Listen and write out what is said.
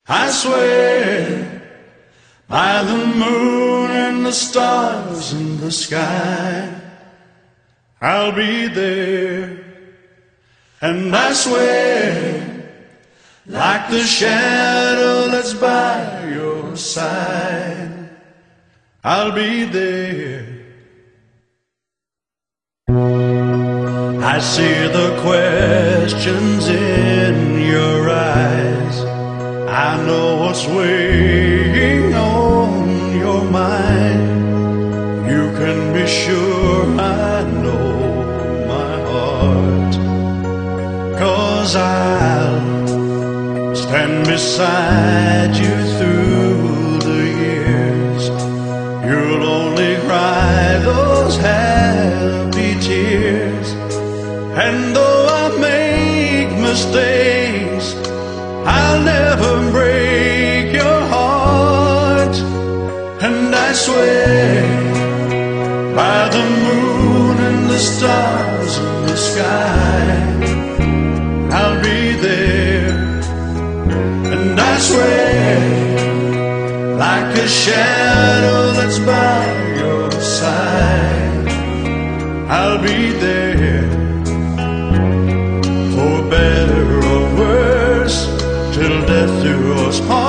I swear by the moon and the stars in the sky, I'll be there. And I swear, like the shadow that's by your side, I'll be there. I see the questions in your eyes. I know what's weighing on your mind. You can be sure I know my heart, 'cause I'll stand beside you through the years. You'll only cry those happy tears. And though I make mistakes, I'll never break your heart. And I swear by the moon and the stars in the sky, I'll be there. And I swear, like a shadow that's by your side, I'll be there. For better or worse, till death do us part.